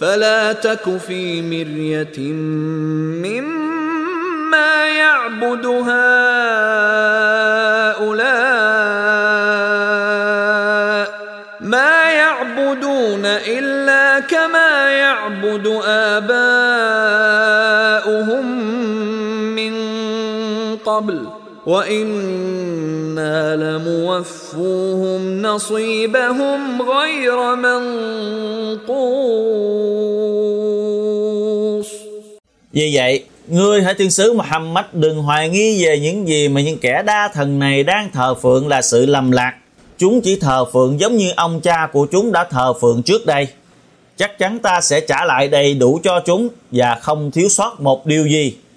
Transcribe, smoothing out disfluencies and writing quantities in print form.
فلا تك في مرية مما يعبد هؤلاء ما يعبدون إلا كما يعبد آباؤهم من قبل وإنا لموفوهم نصيبهم غير منقوص. Vì vậy, ngươi hỡi thiên sứ Muhammad đừng hoài nghi về những gì mà những kẻ đa thần này đang thờ phượng là sự lầm lạc. Chúng chỉ thờ phượng giống như ông cha của chúng đã thờ phượng trước đây. Chắc chắn ta sẽ trả lại đầy đủ cho chúng và không thiếu sót một điều gì.